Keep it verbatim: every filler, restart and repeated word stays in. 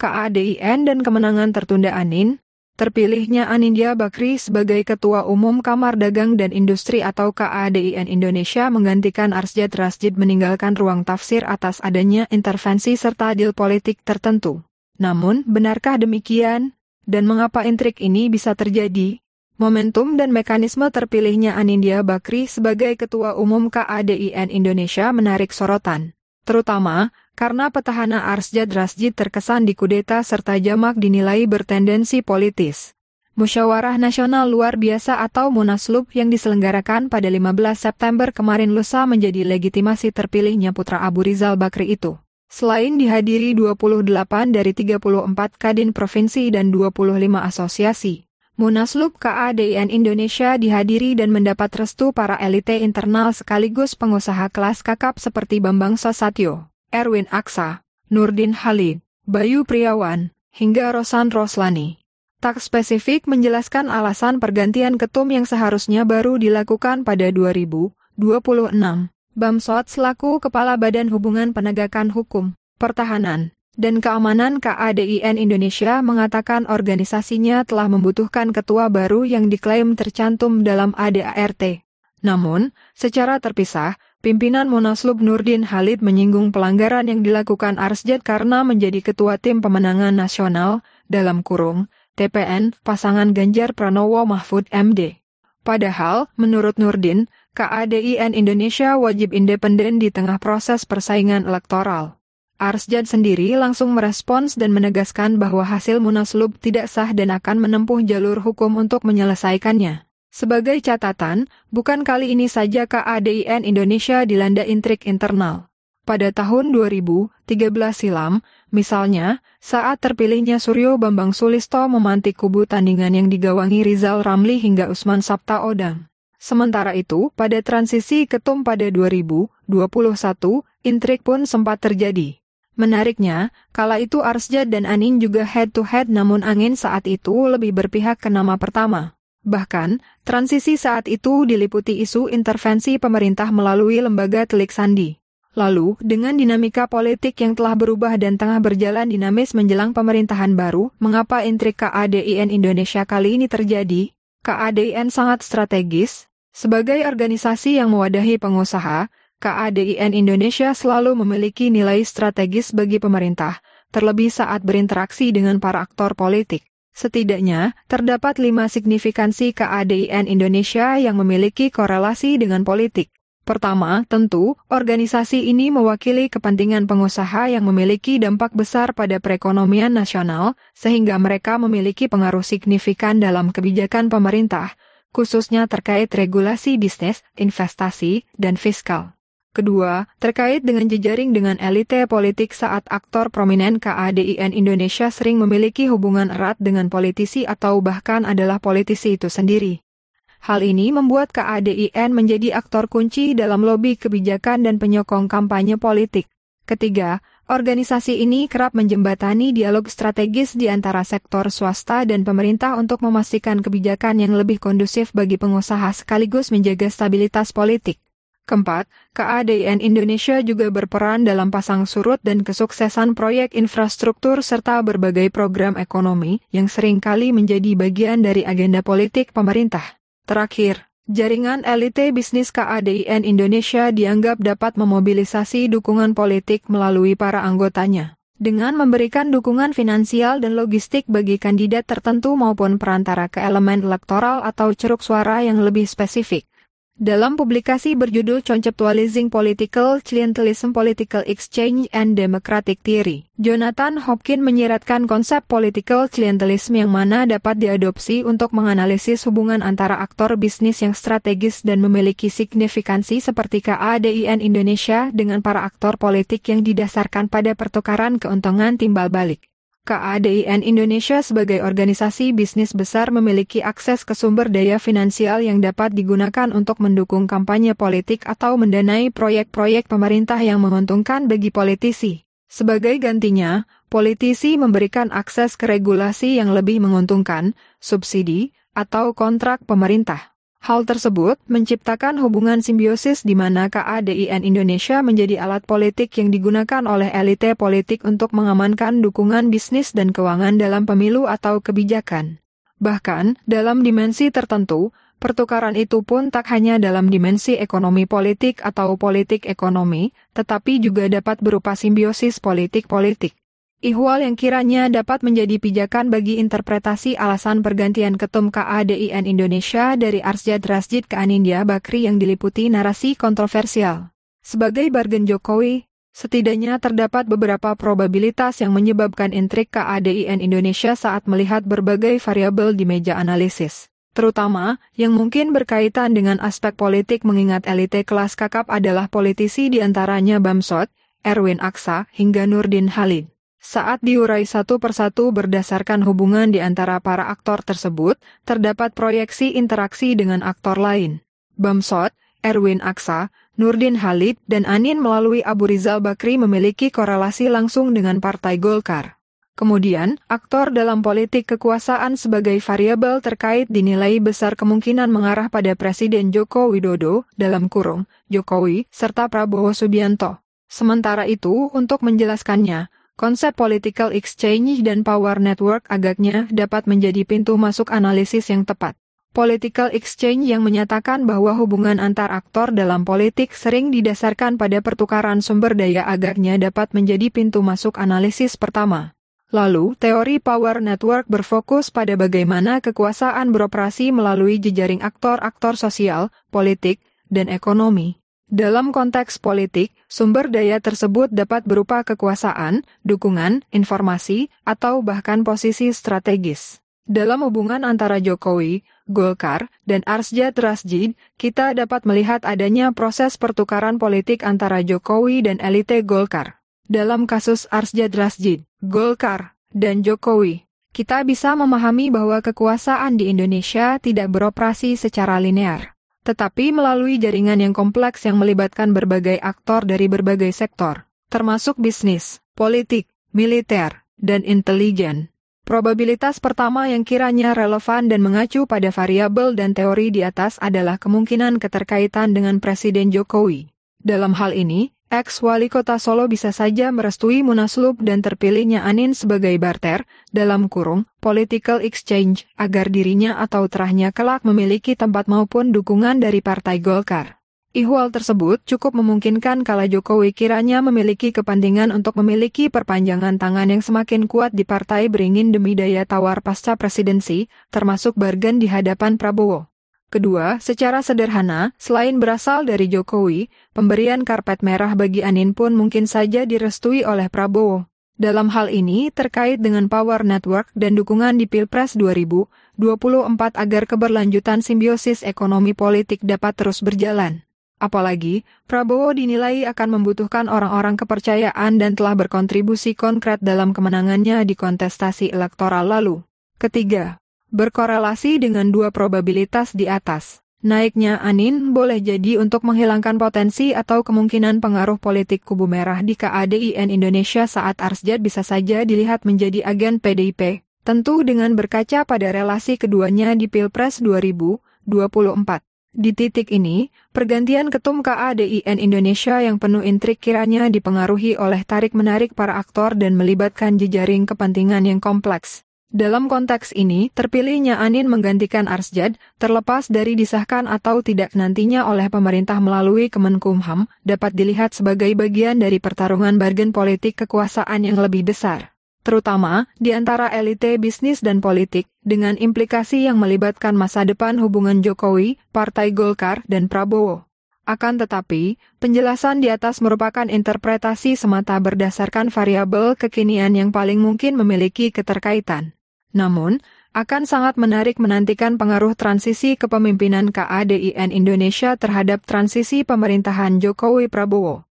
K A D I N dan kemenangan tertunda Anin, terpilihnya Anindya Bakri sebagai Ketua Umum Kamar Dagang dan Industri atau K A D I N Indonesia menggantikan Arsjad Rasjid meninggalkan ruang tafsir atas adanya intervensi serta deal politik tertentu. Namun, benarkah demikian? Dan mengapa intrik ini bisa terjadi? Momentum dan mekanisme terpilihnya Anindya Bakri sebagai Ketua Umum K A D I N Indonesia menarik sorotan, terutama karena petahana Arsjad Rasjid terkesan dikudeta serta jamak dinilai bertendensi politis. Musyawarah Nasional Luar Biasa atau Munaslup yang diselenggarakan pada lima belas September kemarin lusa menjadi legitimasi terpilihnya putra Abu Rizal Bakri itu. Selain dihadiri dua puluh delapan dari tiga puluh empat kadin provinsi dan dua puluh lima asosiasi, Munaslup K A D I N Indonesia dihadiri dan mendapat restu para elite internal sekaligus pengusaha kelas kakap seperti Bambang Susatyo, Erwin Aksa, Nurdin Halid, Bayu Priawan, hingga Rosan Roslani. Tak spesifik menjelaskan alasan pergantian ketum yang seharusnya baru dilakukan pada dua ribu dua puluh enam. Bamsud selaku Kepala Badan Hubungan Penegakan Hukum, Pertahanan, dan Keamanan K A D I N Indonesia mengatakan organisasinya telah membutuhkan ketua baru yang diklaim tercantum dalam A D A R T. Namun, secara terpisah, pimpinan Munaslup Nurdin Halid menyinggung pelanggaran yang dilakukan Arsjad karena menjadi ketua tim pemenangan nasional, dalam kurung, T P N, pasangan Ganjar Pranowo Mahfud M D. Padahal, menurut Nurdin, K A D I N Indonesia wajib independen di tengah proses persaingan elektoral. Arsjad sendiri langsung merespons dan menegaskan bahwa hasil Munaslup tidak sah dan akan menempuh jalur hukum untuk menyelesaikannya. Sebagai catatan, bukan kali ini saja K A D I N Indonesia dilanda intrik internal. Pada tahun dua ribu tiga belas silam, misalnya, saat terpilihnya Suryo Bambang Sulisto memantik kubu tandingan yang digawangi Rizal Ramli hingga Usman Sabtaodang. Sementara itu, pada transisi ketum pada dua ribu dua puluh satu, intrik pun sempat terjadi. Menariknya, kala itu Arsjad dan Anin juga head-to-head namun Angin saat itu lebih berpihak ke nama pertama. Bahkan, transisi saat itu diliputi isu intervensi pemerintah melalui lembaga Telik Sandi. Lalu, dengan dinamika politik yang telah berubah dan tengah berjalan dinamis menjelang pemerintahan baru, mengapa intrik K A D I N Indonesia kali ini terjadi? K A D I N sangat strategis. Sebagai organisasi yang mewadahi pengusaha, K A D I N Indonesia selalu memiliki nilai strategis bagi pemerintah, terlebih saat berinteraksi dengan para aktor politik. Setidaknya, terdapat lima signifikansi K A D I N Indonesia yang memiliki korelasi dengan politik. Pertama, tentu, organisasi ini mewakili kepentingan pengusaha yang memiliki dampak besar pada perekonomian nasional, sehingga mereka memiliki pengaruh signifikan dalam kebijakan pemerintah, khususnya terkait regulasi bisnis, investasi, dan fiskal. Kedua, terkait dengan jejaring dengan elite politik saat aktor prominen K A D I N Indonesia sering memiliki hubungan erat dengan politisi atau bahkan adalah politisi itu sendiri. Hal ini membuat K A D I N menjadi aktor kunci dalam lobi kebijakan dan penyokong kampanye politik. Ketiga, organisasi ini kerap menjembatani dialog strategis di antara sektor swasta dan pemerintah untuk memastikan kebijakan yang lebih kondusif bagi pengusaha sekaligus menjaga stabilitas politik. Keempat, K A D I N Indonesia juga berperan dalam pasang surut dan kesuksesan proyek infrastruktur serta berbagai program ekonomi yang seringkali menjadi bagian dari agenda politik pemerintah. Terakhir, jaringan elite bisnis K A D I N Indonesia dianggap dapat memobilisasi dukungan politik melalui para anggotanya, dengan memberikan dukungan finansial dan logistik bagi kandidat tertentu maupun perantara ke elemen elektoral atau ceruk suara yang lebih spesifik. Dalam publikasi berjudul Conceptualizing Political Clientelism, Political Exchange and Democratic Theory, Jonathan Hopkins menyiratkan konsep political clientelism yang mana dapat diadopsi untuk menganalisis hubungan antara aktor bisnis yang strategis dan memiliki signifikansi seperti K A D I N Indonesia dengan para aktor politik yang didasarkan pada pertukaran keuntungan timbal balik. K A D I N Indonesia sebagai organisasi bisnis besar memiliki akses ke sumber daya finansial yang dapat digunakan untuk mendukung kampanye politik atau mendanai proyek-proyek pemerintah yang menguntungkan bagi politisi. Sebagai gantinya, politisi memberikan akses ke regulasi yang lebih menguntungkan, subsidi, atau kontrak pemerintah. Hal tersebut menciptakan hubungan simbiosis di mana K A D I N Indonesia menjadi alat politik yang digunakan oleh elite politik untuk mengamankan dukungan bisnis dan keuangan dalam pemilu atau kebijakan. Bahkan, dalam dimensi tertentu, pertukaran itu pun tak hanya dalam dimensi ekonomi politik atau politik ekonomi, tetapi juga dapat berupa simbiosis politik-politik. Ihwal yang kiranya dapat menjadi pijakan bagi interpretasi alasan pergantian ketum K A D I N Indonesia dari Arsyad Rasjid ke Anindya Bakri yang diliputi narasi kontroversial. Sebagai bargain Jokowi, setidaknya terdapat beberapa probabilitas yang menyebabkan intrik K A D I N Indonesia saat melihat berbagai variabel di meja analisis. Terutama, yang mungkin berkaitan dengan aspek politik mengingat elite kelas kakap adalah politisi diantaranya Bamsud, Erwin Aksa, hingga Nurdin Halid. Saat diurai satu persatu berdasarkan hubungan di antara para aktor tersebut, terdapat proyeksi interaksi dengan aktor lain. Bamsud, Erwin Aksa, Nurdin Halid, dan Anin melalui Abu Rizal Bakri memiliki korelasi langsung dengan Partai Golkar. Kemudian, aktor dalam politik kekuasaan sebagai variabel terkait dinilai besar kemungkinan mengarah pada Presiden Joko Widodo, dalam kurung, Jokowi, serta Prabowo Subianto. Sementara itu, untuk menjelaskannya, konsep political exchange dan power network agaknya dapat menjadi pintu masuk analisis yang tepat. Political exchange yang menyatakan bahwa hubungan antar aktor dalam politik sering didasarkan pada pertukaran sumber daya agaknya dapat menjadi pintu masuk analisis pertama. Lalu, teori power network berfokus pada bagaimana kekuasaan beroperasi melalui jejaring aktor-aktor sosial, politik, dan ekonomi. Dalam konteks politik, sumber daya tersebut dapat berupa kekuasaan, dukungan, informasi, atau bahkan posisi strategis. Dalam hubungan antara Jokowi, Golkar, dan Arsyad Rasjid, kita dapat melihat adanya proses pertukaran politik antara Jokowi dan elite Golkar. Dalam kasus Arsyad Rasjid, Golkar, dan Jokowi, kita bisa memahami bahwa kekuasaan di Indonesia tidak beroperasi secara linear, tetapi melalui jaringan yang kompleks yang melibatkan berbagai aktor dari berbagai sektor, termasuk bisnis, politik, militer, dan intelijen. Probabilitas pertama yang kiranya relevan dan mengacu pada variabel dan teori di atas adalah kemungkinan keterkaitan dengan Presiden Jokowi. Dalam hal ini, ex-wali kota Solo bisa saja merestui Munaslup dan terpilihnya Anin sebagai barter, dalam kurung, political exchange, agar dirinya atau terahnya kelak memiliki tempat maupun dukungan dari Partai Golkar. Ihwal tersebut cukup memungkinkan kala Jokowi kiranya memiliki kepentingan untuk memiliki perpanjangan tangan yang semakin kuat di partai beringin demi daya tawar pasca presidensi, termasuk bargain di hadapan Prabowo. Kedua, secara sederhana, selain berasal dari Jokowi, pemberian karpet merah bagi Anin pun mungkin saja direstui oleh Prabowo. Dalam hal ini, terkait dengan power network dan dukungan di Pilpres dua ribu dua puluh empat agar keberlanjutan simbiosis ekonomi politik dapat terus berjalan. Apalagi, Prabowo dinilai akan membutuhkan orang-orang kepercayaan dan telah berkontribusi konkret dalam kemenangannya di kontestasi elektoral lalu. Ketiga, berkorelasi dengan dua probabilitas di atas. Naiknya Anin boleh jadi untuk menghilangkan potensi atau kemungkinan pengaruh politik kubu merah di K A D I N Indonesia saat Arsyad bisa saja dilihat menjadi agen P D I P. Tentu dengan berkaca pada relasi keduanya di Pilpres dua ribu dua puluh empat. Di titik ini, pergantian ketum K A D I N Indonesia yang penuh intrik kiranya dipengaruhi oleh tarik-menarik para aktor dan melibatkan jejaring kepentingan yang kompleks. Dalam konteks ini, terpilihnya Anin menggantikan Arsyad, terlepas dari disahkan atau tidak nantinya oleh pemerintah melalui Kemenkumham, dapat dilihat sebagai bagian dari pertarungan bargain politik kekuasaan yang lebih besar. Terutama, di antara elite bisnis dan politik, dengan implikasi yang melibatkan masa depan hubungan Jokowi, Partai Golkar, dan Prabowo. Akan tetapi, penjelasan di atas merupakan interpretasi semata berdasarkan variabel kekinian yang paling mungkin memiliki keterkaitan. Namun, akan sangat menarik menantikan pengaruh transisi kepemimpinan K A D I N Indonesia terhadap transisi pemerintahan Jokowi-Prabowo.